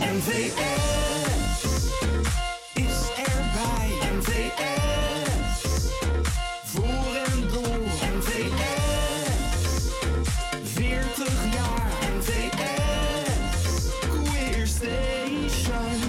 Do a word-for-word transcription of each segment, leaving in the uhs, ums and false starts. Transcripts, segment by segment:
N V S is erbij. N V S voor en door. N V S veertig jaar. N V S Queer Station.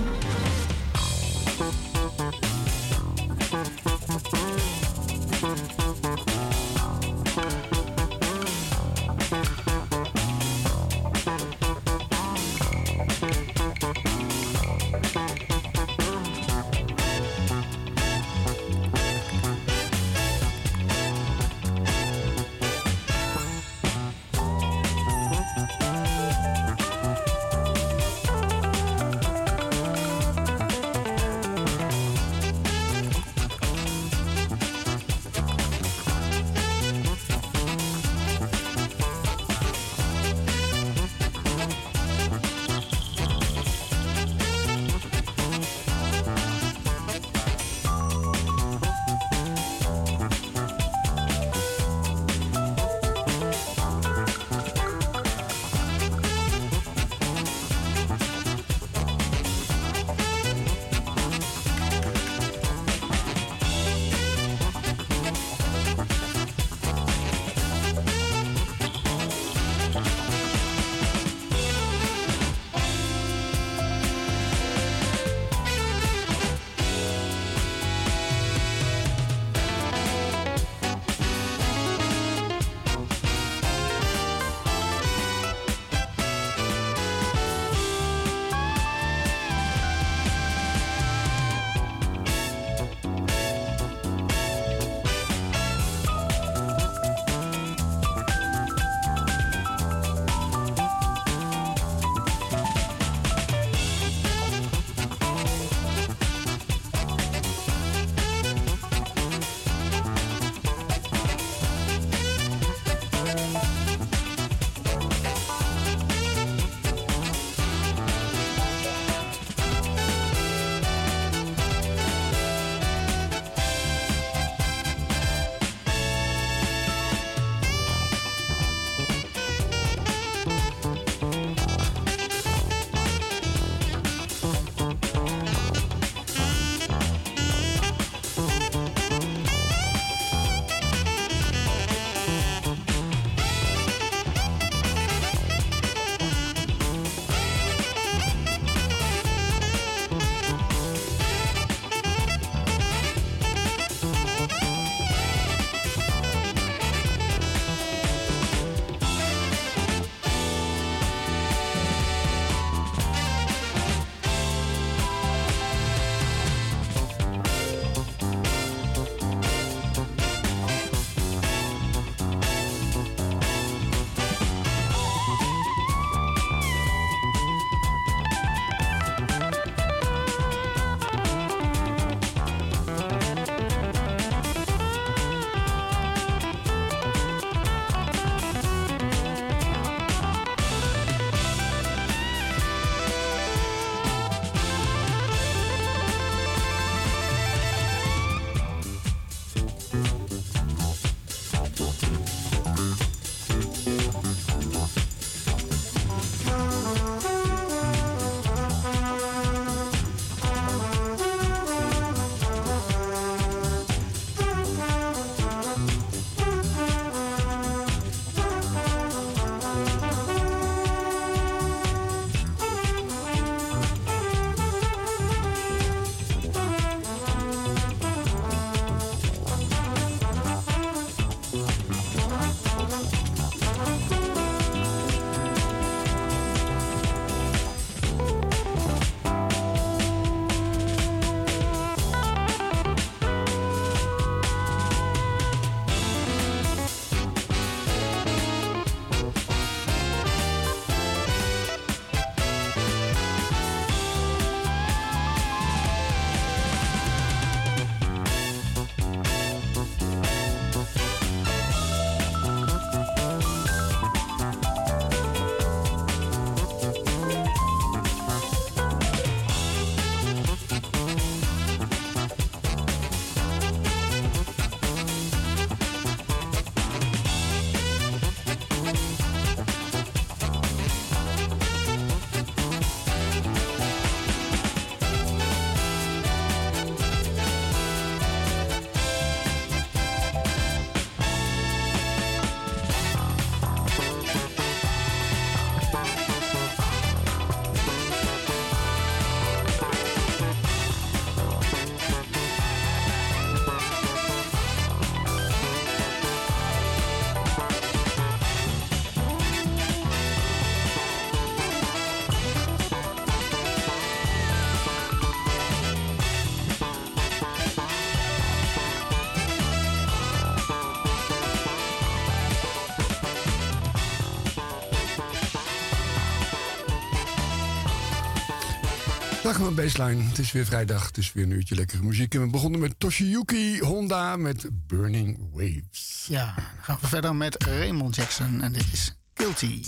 Dag mijn baseline. Het is weer vrijdag, het is weer een uurtje lekkere muziek. En we begonnen met Toshiyuki Honda met Burning Waves. Ja, dan gaan we verder met Raymond Jackson en dit is Guilty.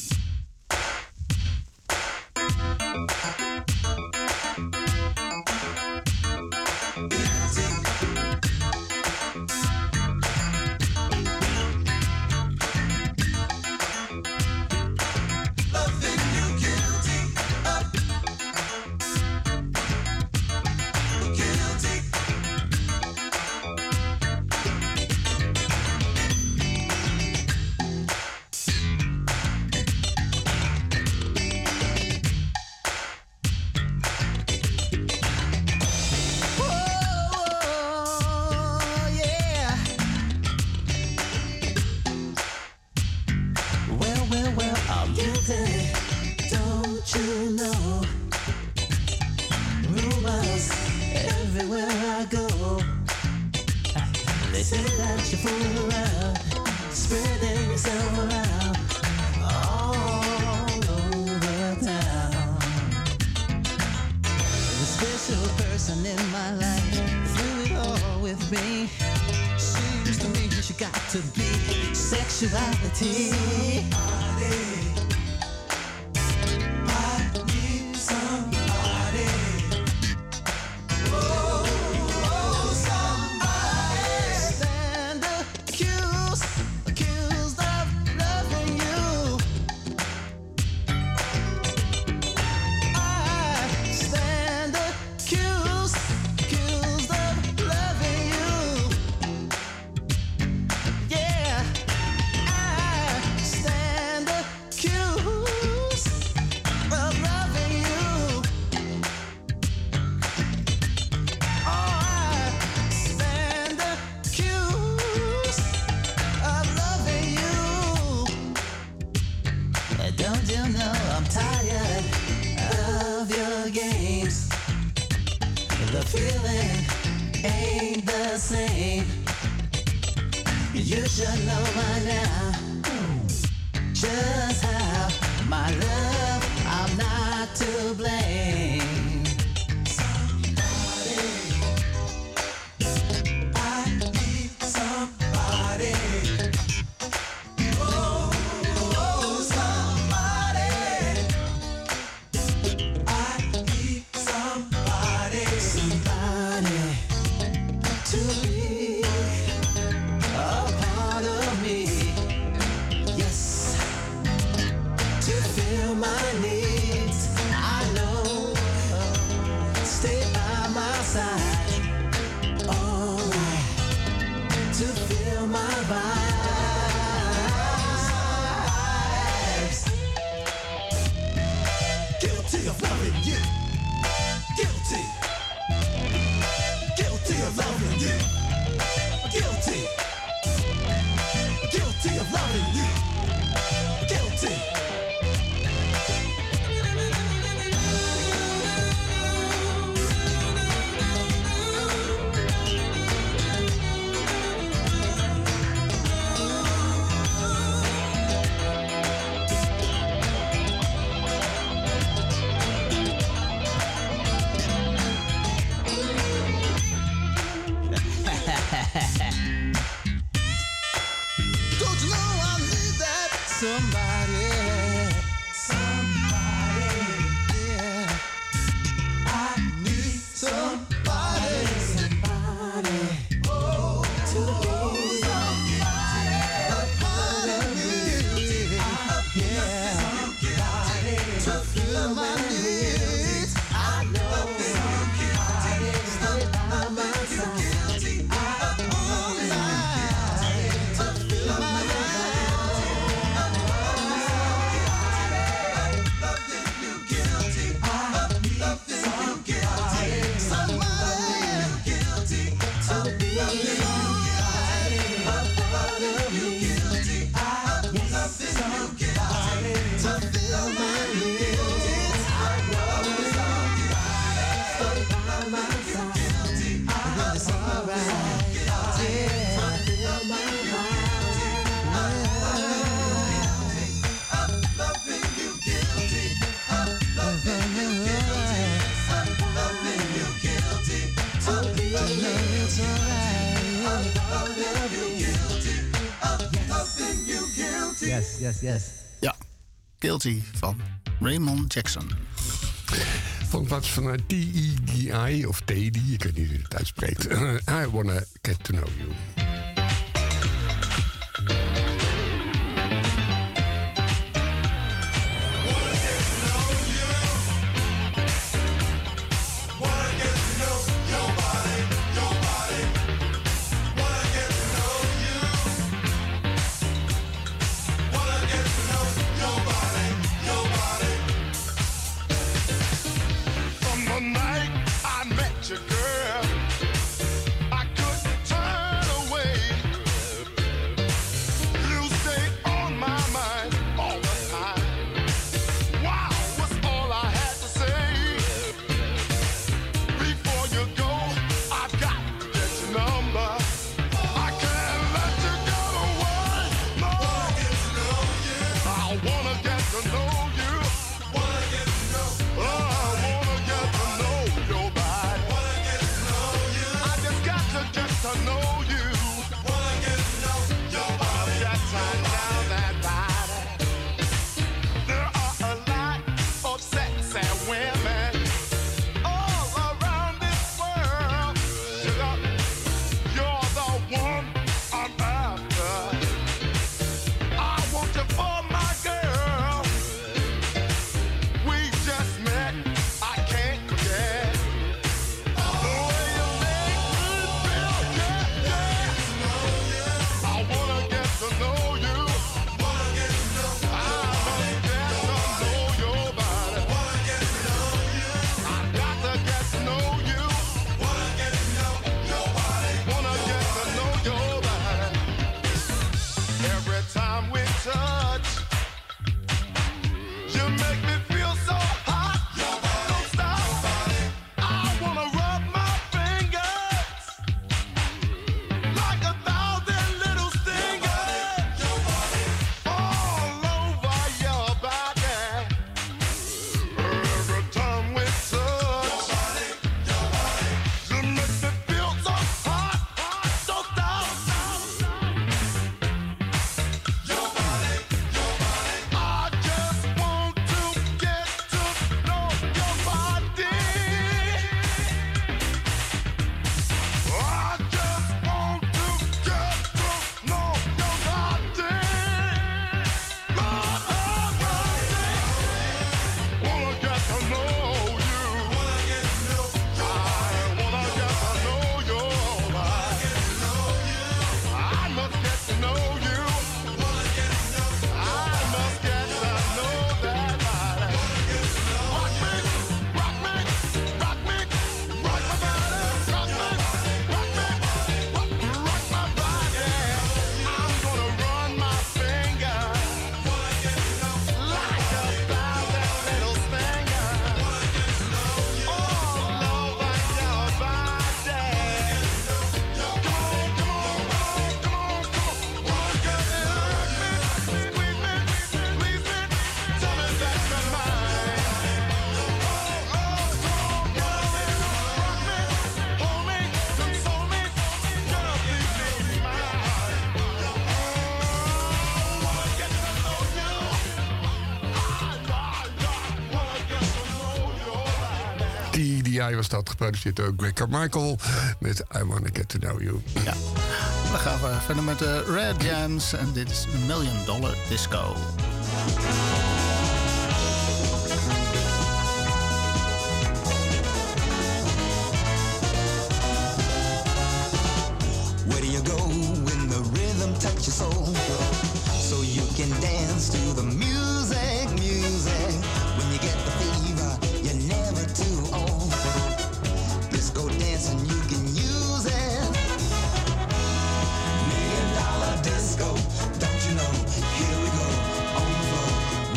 Yes, yes, yes. Ja, Guilty van Raymond Jackson. Van de plaats van T E D I, of T E D I, ik weet niet hoe je het uitspreekt. I Wanna Get To Know You. Hij was dat, geproduceerd door Greg Carmichael met I Wanna Get To Know You. Ja, dan gaan we verder met de Red Jams en dit is Million Dollar Disco. Where do you go when the rhythm touches your soul? So you can dance to the music, music. When you get the fever, you're never too old. Disco dancing, you can use it. Million dollar disco, don't you know? Here we go, on the floor.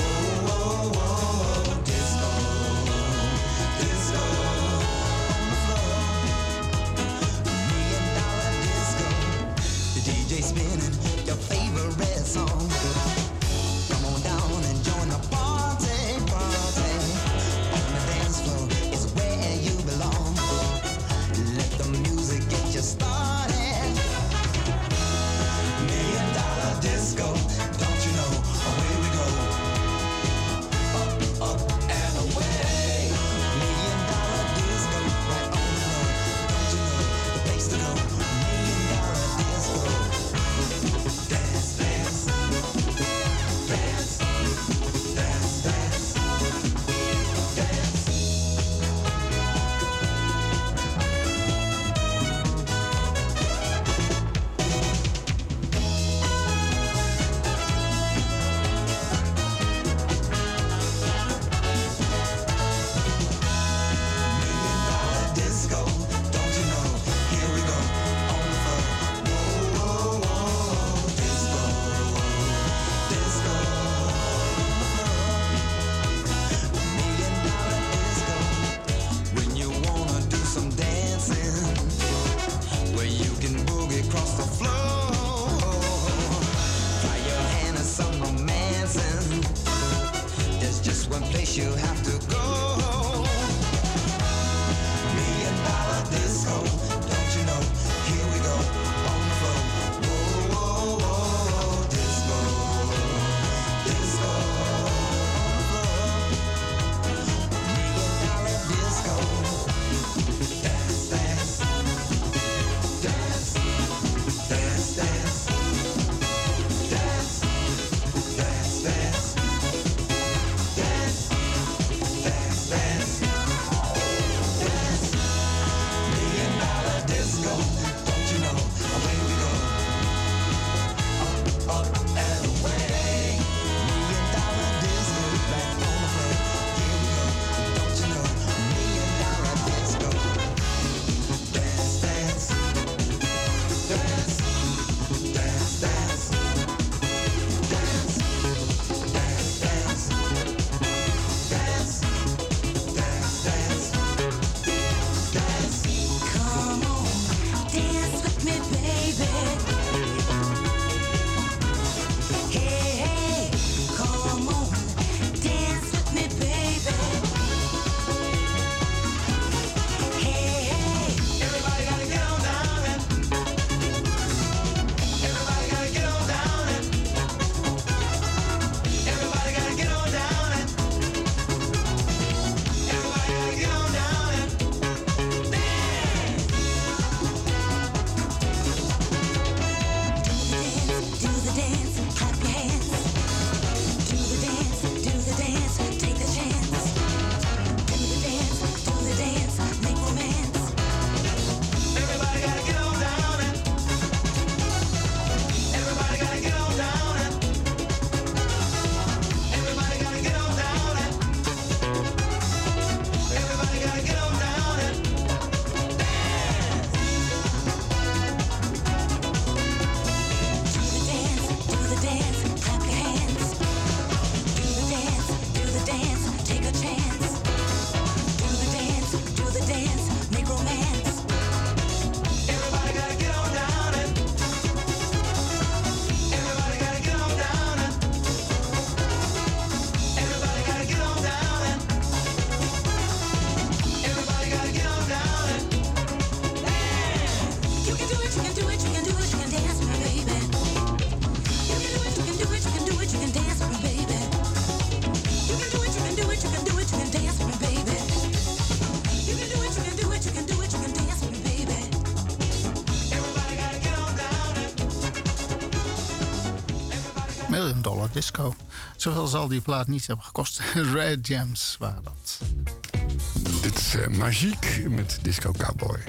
Million Dollar Disco. Zoveel zal die plaat niet hebben gekost. Red Gems waren dat. Dit is uh, Magiek met Disco Cowboy.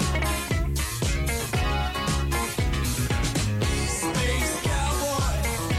Space cowboy.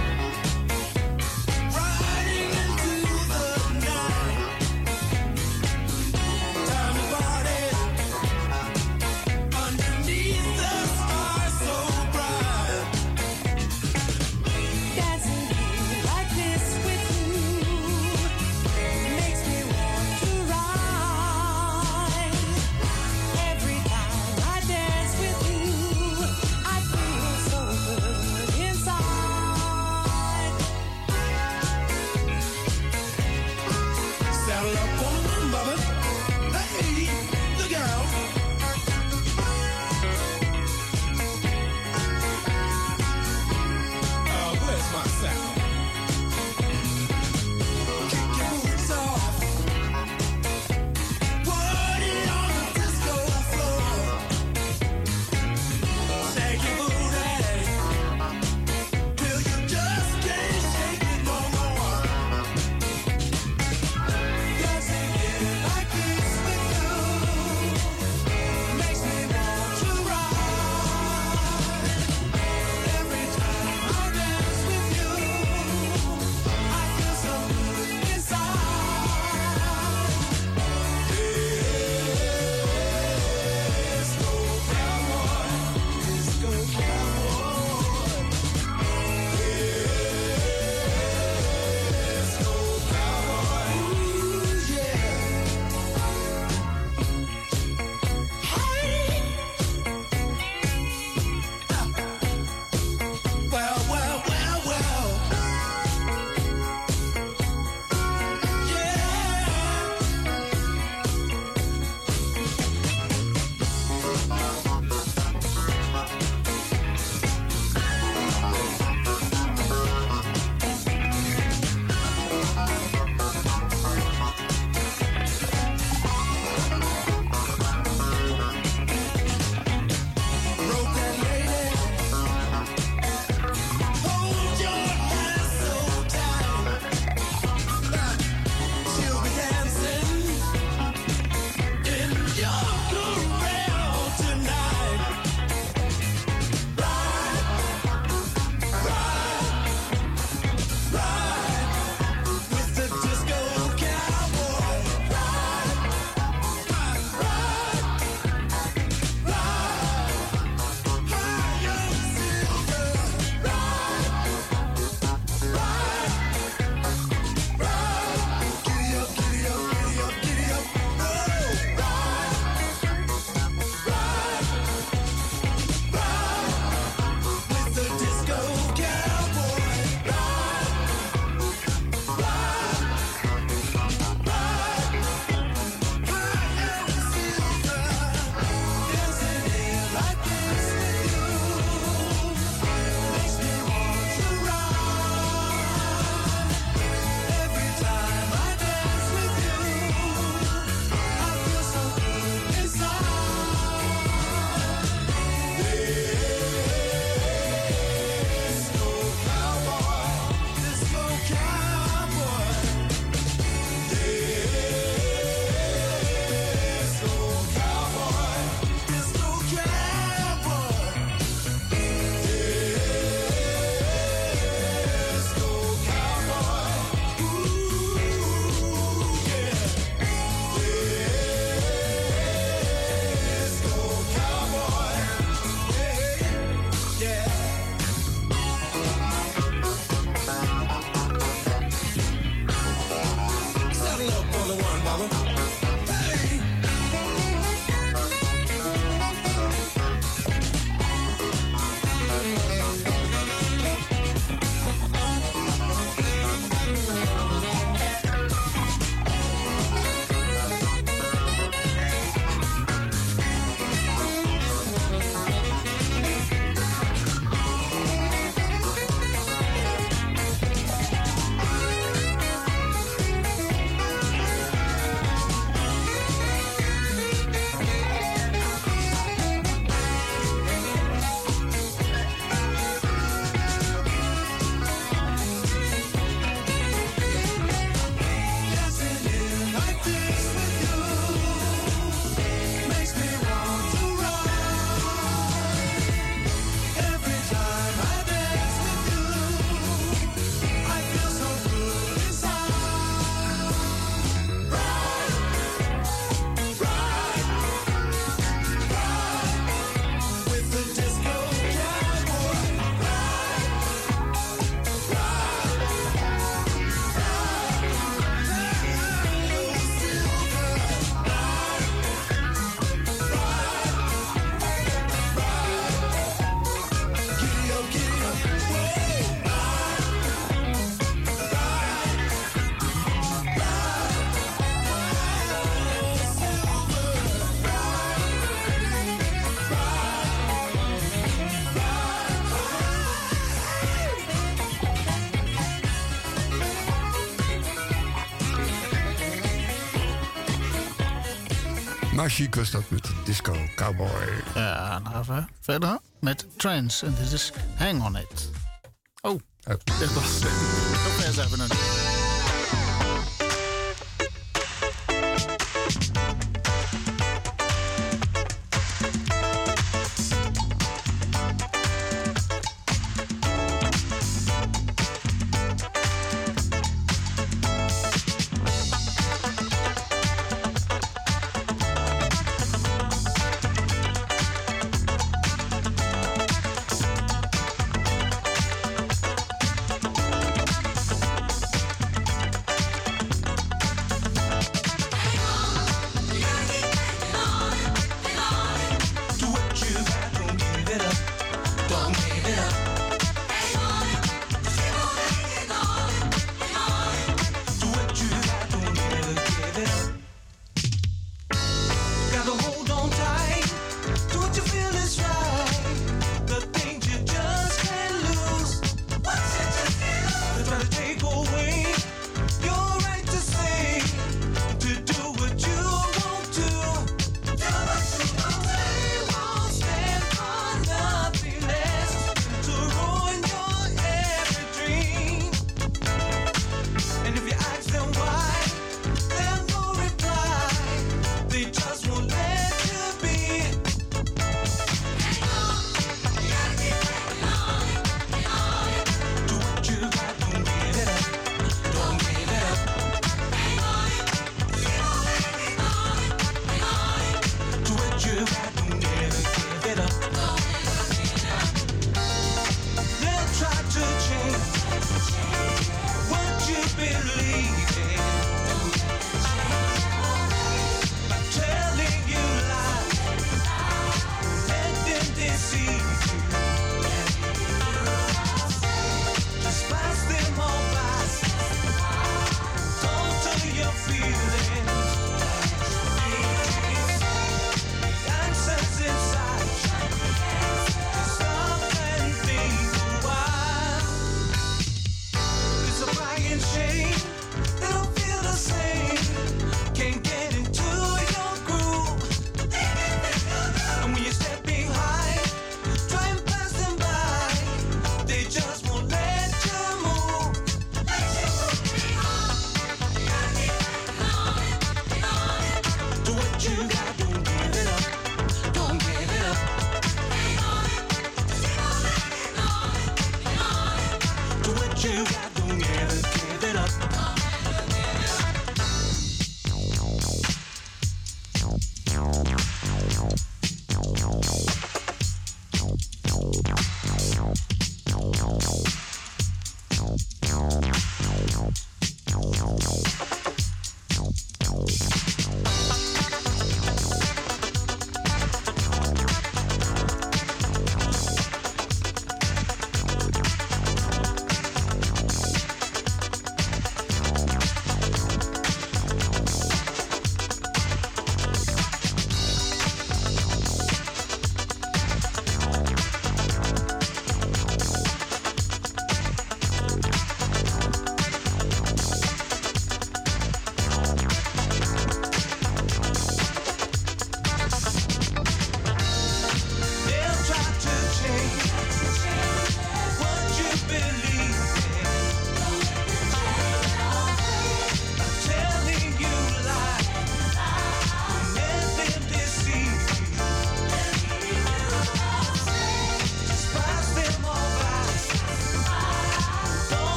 Maar chic was dat met de disco cowboy. Ja, dan gaan we verder met Trance. En dit is Hang On It. Oh, Oh. dit was het. Zo ver zijn we nog niet.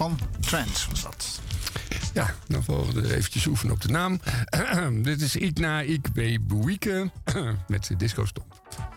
van Trance was dat. Ja, dan volgende we eventjes oefenen op de naam. Dit is Ikna Ikwe Buike met de Disco Stomp.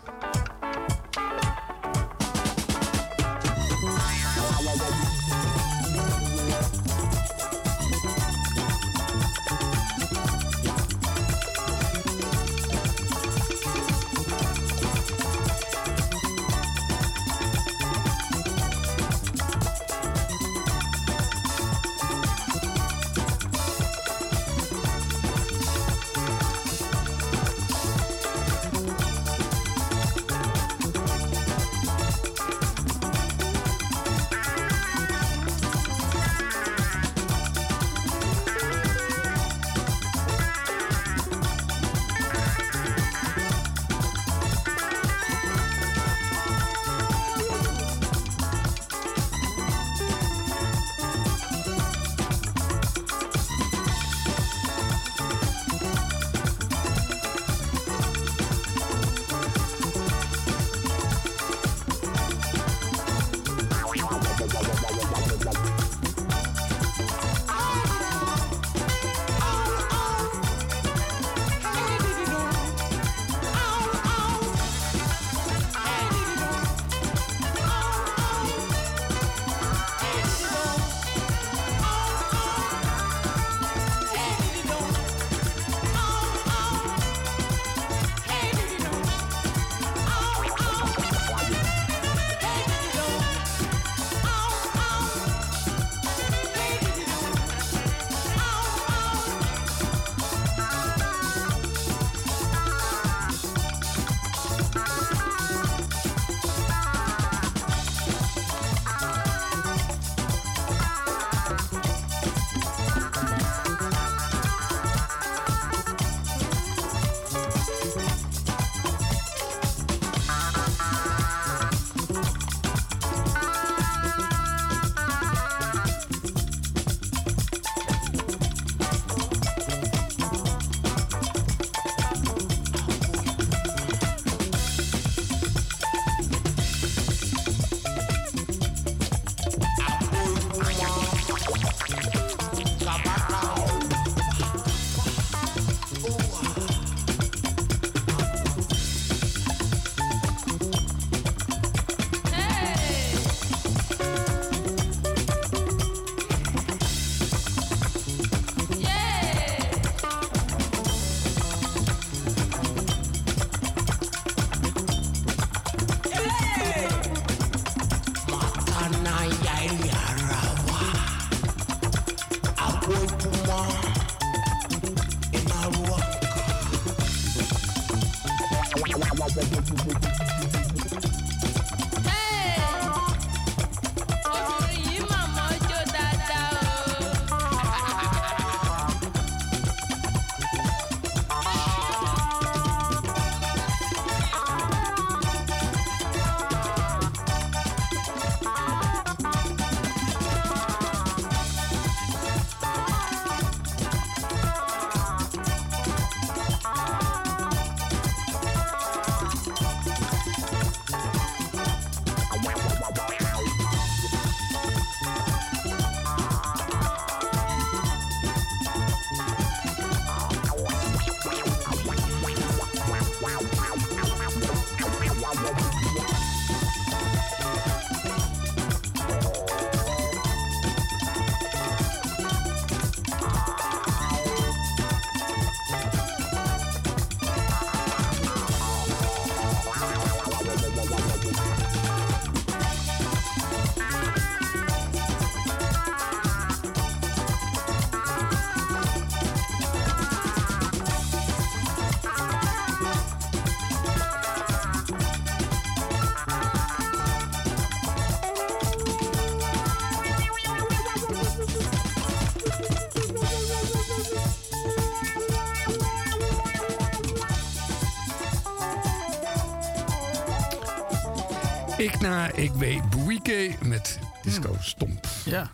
Ikna Ikwe Buike met Disco Stomp. Ja.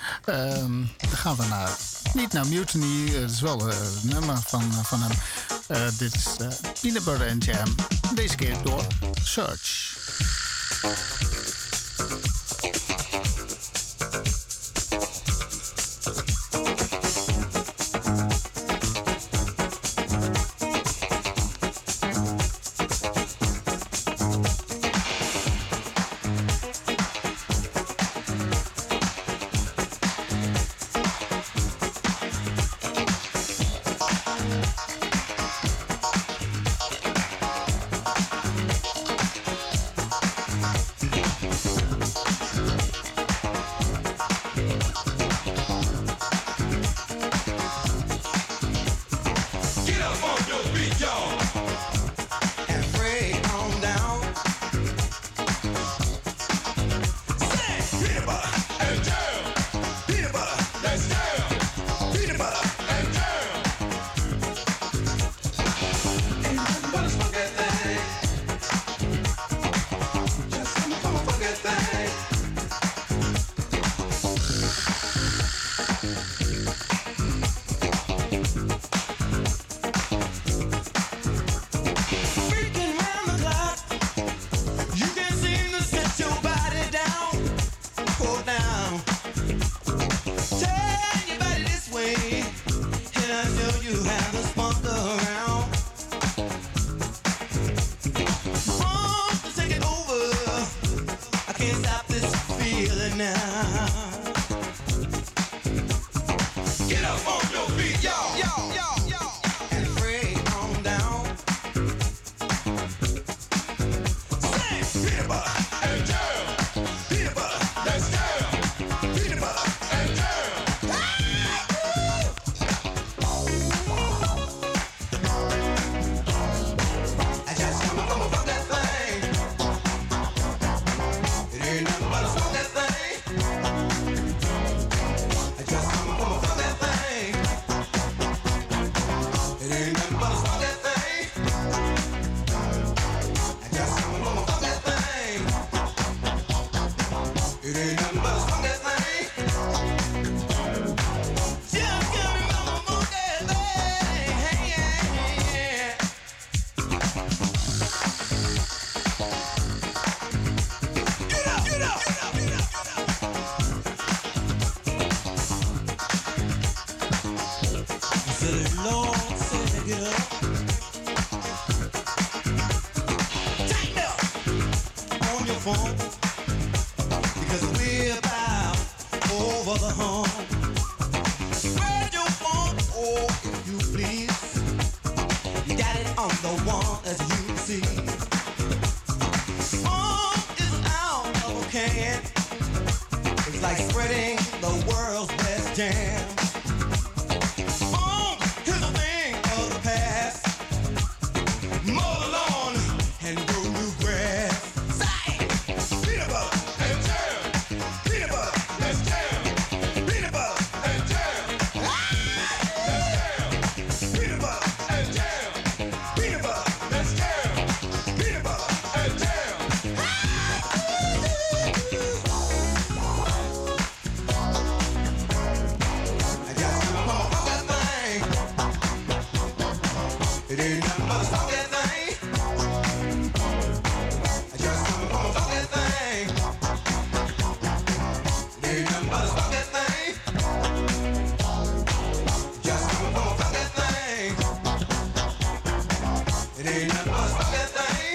Um, dan gaan we naar, niet naar Mutiny. Het is wel een nummer van, van hem. Uh, dit is uh, Peanut Butter and Jam. Deze keer door Search. up on your feet, y'all. And break on down. Say, peanut butter and jam. Peanut butter, let's jam. Peanut butter and jam. Ain't nothing but a funky thing. Just something from a funky thing. Freaking round the clock, you can't seem to set your body down. Pull down, turn your body this way, and I know you have the spunk around. Funk to take it over, I can't stop this feeling now. Get up on your feet, y'all, y'all, y'all, y'all, and break on down. Say, peanut butter and jam. Peanut butter, let's jam. Peanut butter and jam. I just come from a funky thing. It ain't nothing but a funky thing. I just come from a funky thing. It ain't nothing but a funky thing. I just come from a funky thing. It ain't nothing but a funky thing. Just come from a funky thing. Hey, yeah, yeah. Get up, get up, get up, get up, get up. Say, Lord, say, get up. Tighten up on your phone, because we're about over the hump. Spread your phone, oh, if you please. You got it on the one, as you can see. Phone is out of a can. It's like spreading the world's best jam. Phone is a thing of the past. Mow the lawn and grow new grass. Say, peanut butter and jam. Peanut butter, let's jam. Peanut butter and jam. Let's jam. Peanut butter and jam. Peanut butter, let's jam. Peanut butter and jam. I just come from a funky thing. It ain't nothing but a funky thing. I just come from a funky thing. It ain't nothing but a funky thing. Just come from a funky thing. It ain't nothing but a funky thing.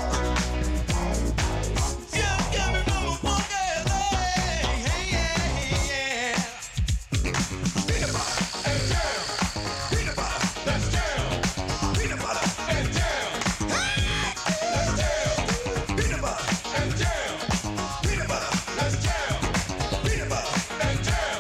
Just coming from a funky thing. Hey, yeah, yeah. Peanut butter and jam. Peanut butter, let's jam. Peanut butter and jam. Let's jam. Peanut butter and jam. Peanut butter, let's jam. Peanut butter and jam.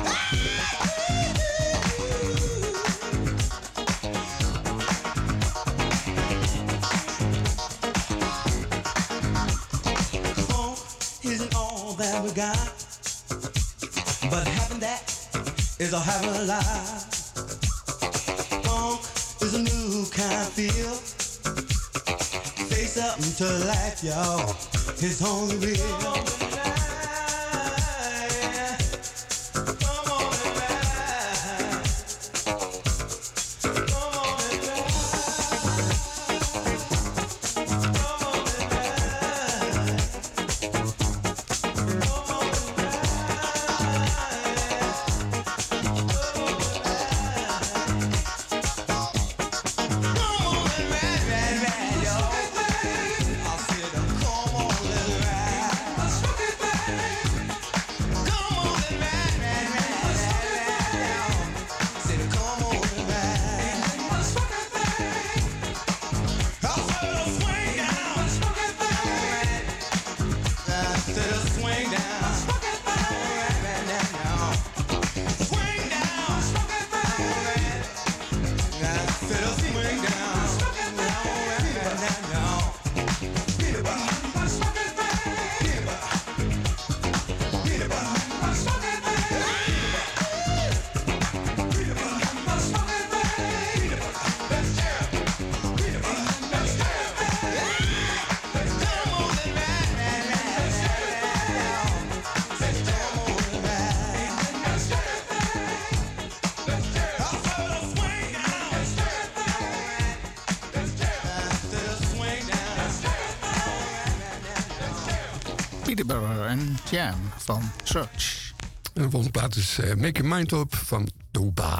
Funk isn't all that we got, but having that is a having a lot. Funk is a new kind of feel. Face up to life, y'all. It's only real. Come on and ride. Come on and ride. Come on and ride. Come on and ride. Come on and ride, ride, ride, y'all. I said, come on and ride. Peterborough en Jam van Search. En de volgende plaat is uh, Make Your Mind Up van Toba.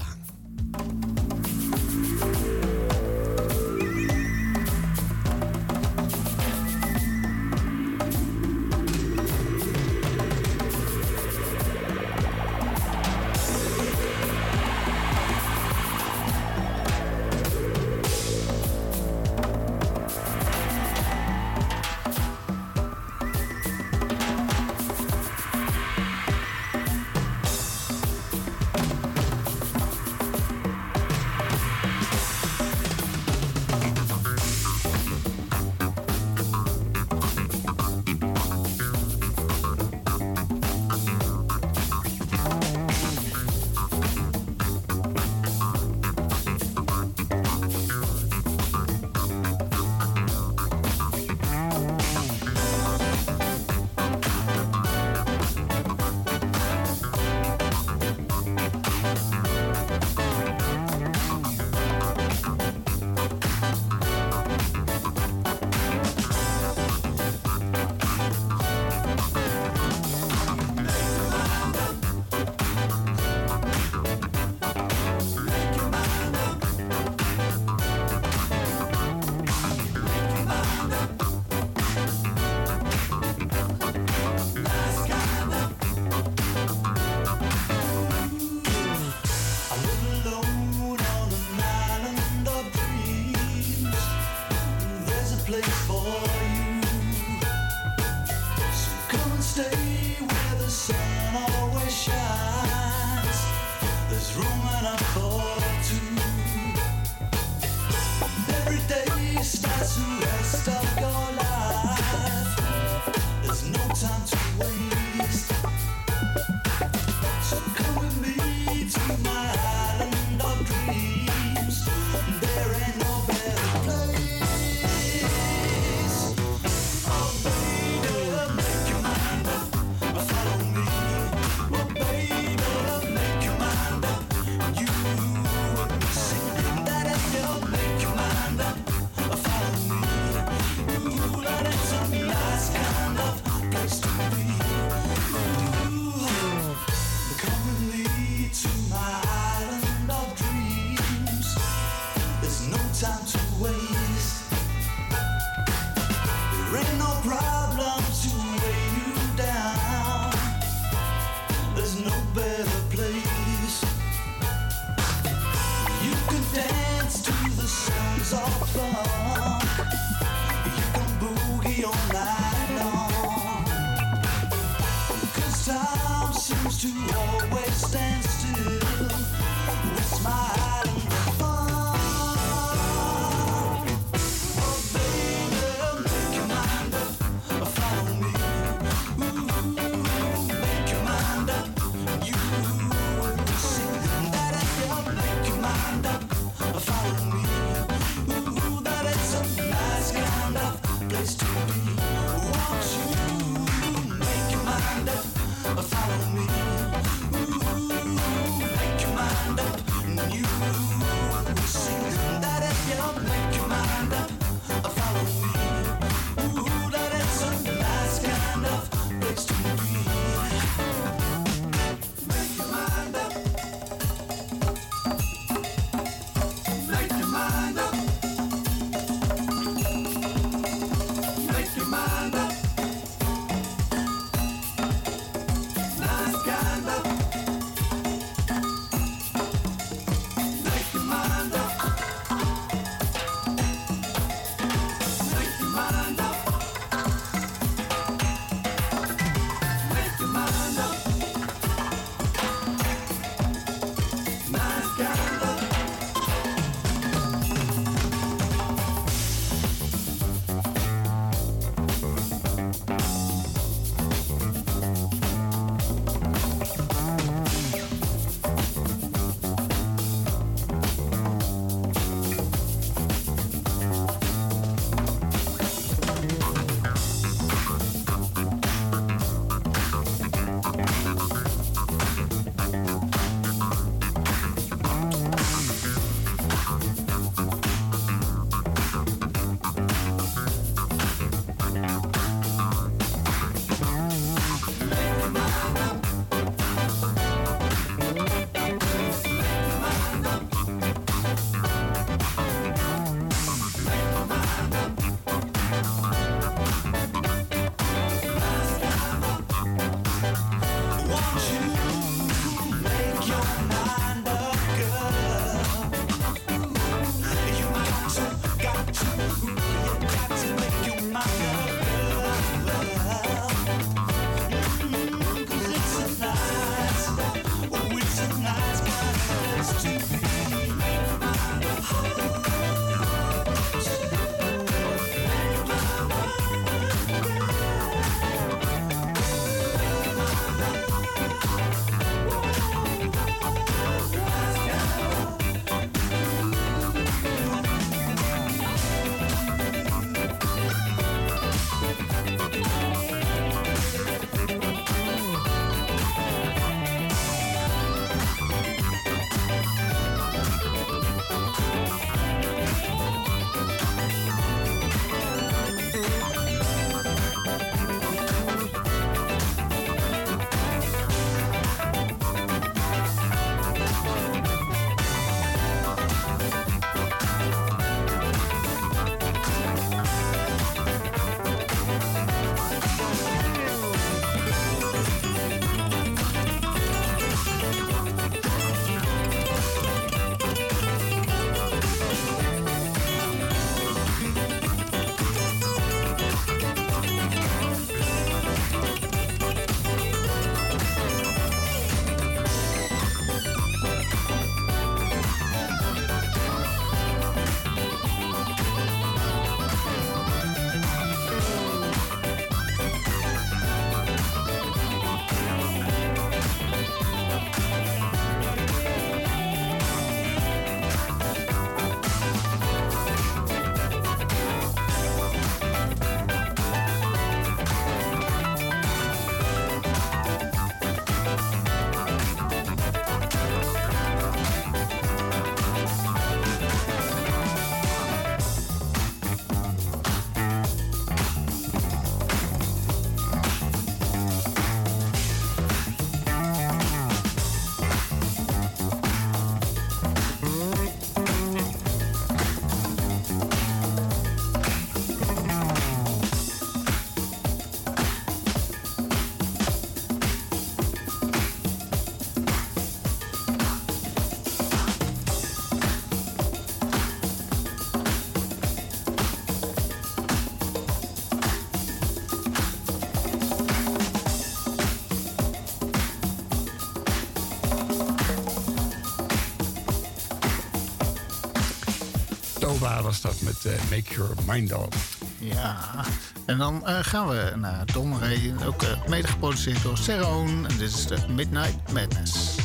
Tova was dat met uh, Make Your Mind Up. Ja, en dan uh, gaan we naar Don Ray, ook uh, mede geproduceerd door Serone. En dit is de Midnight Madness.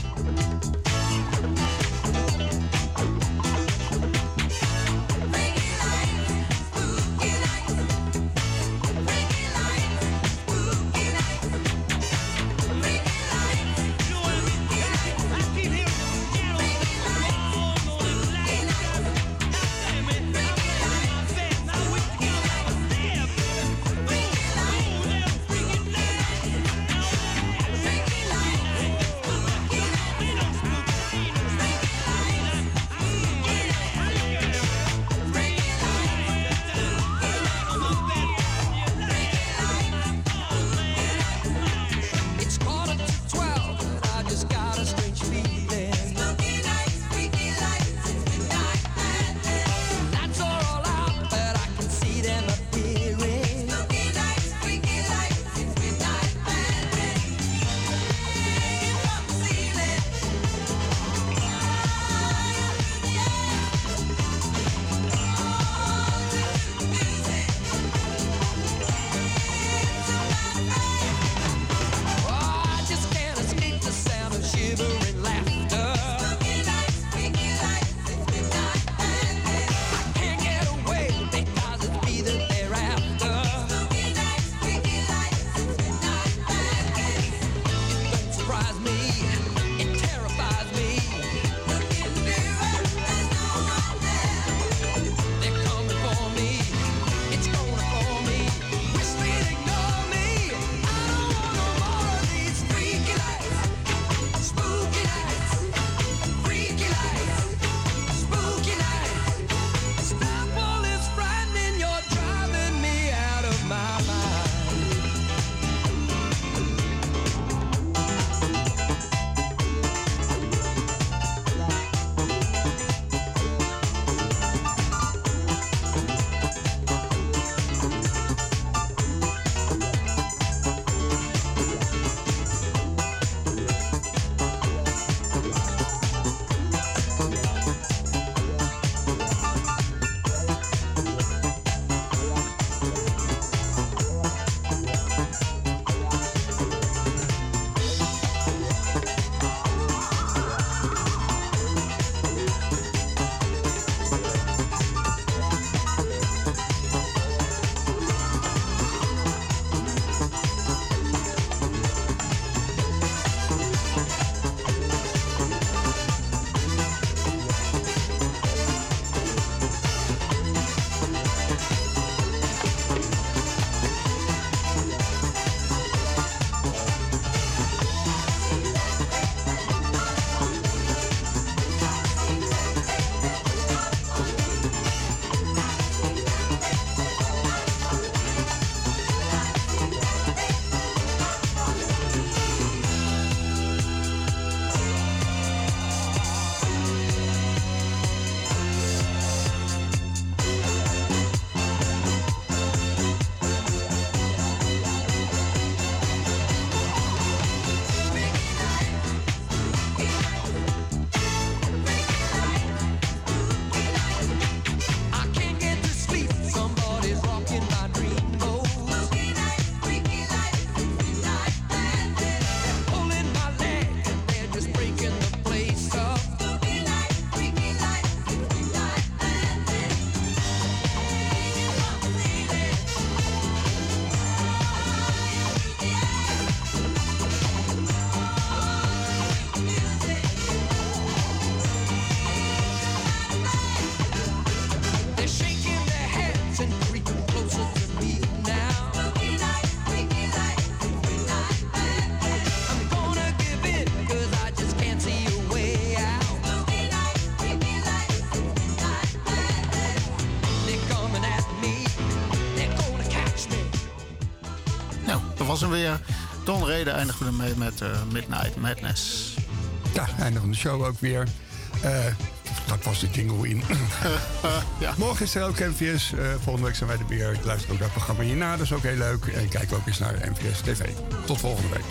was hem weer. Don Rede eindigen we ermee met uh, Midnight Madness. Ja, einde van de show ook weer. Uh, dat was de jingle in. uh, uh, ja. Morgen is er ook M V S. Uh, volgende week zijn wij er weer. Ik luister ook dat programma hierna, dat is ook heel leuk. En kijk ook eens naar M V S T V. Tot volgende week.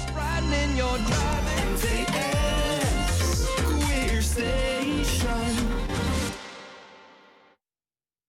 M V S, Queer Station.